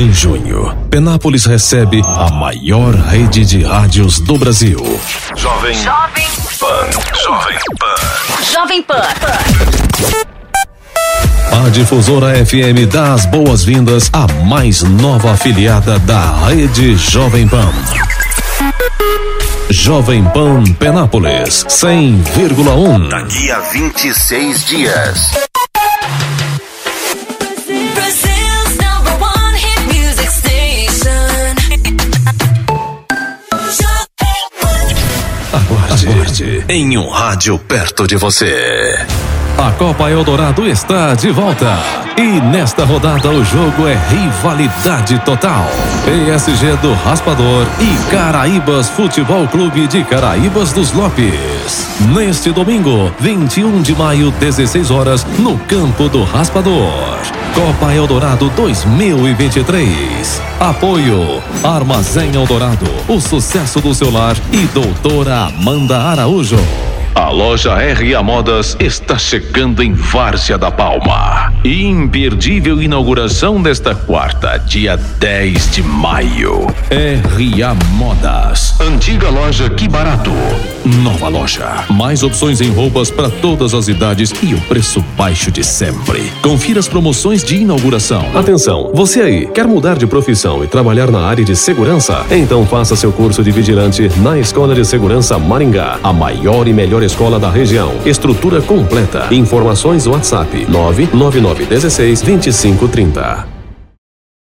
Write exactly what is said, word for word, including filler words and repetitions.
Em junho, Penápolis recebe a maior rede de rádios do Brasil. Jovem Jovem Pan. Jovem Pan. Jovem Pan. A Difusora F M dá as boas-vindas à mais nova afiliada da rede Jovem Pan. Jovem Pan Penápolis, cem vírgula um. Daqui a vinte e seis dias. Aguarde em um rádio perto de você. A Copa Eldorado está de volta. E nesta rodada o jogo é rivalidade total. P S G do Raspador e Caraíbas Futebol Clube de Caraíbas dos Lopes. Neste domingo, vinte e um de maio, dezesseis horas, no campo do Raspador. Copa Eldorado dois mil e vinte e três. Apoio Armazém Eldorado, o sucesso do seu lar, e doutora Amanda Araújo. A loja R A Modas está chegando em Várzea da Palma. Imperdível inauguração desta quarta, dia dez de maio. R A Modas. Antiga loja Que Barato. Nova loja. Mais opções em roupas para todas as idades e o preço baixo de sempre. Confira as promoções de inauguração. Atenção, você aí, quer mudar de profissão e trabalhar na área de segurança? Então faça seu curso de vigilante na Escola de Segurança Maringá, a maior e melhor escola da região. Estrutura completa. Informações WhatsApp nove nove nove um seis, dois cinco três zero.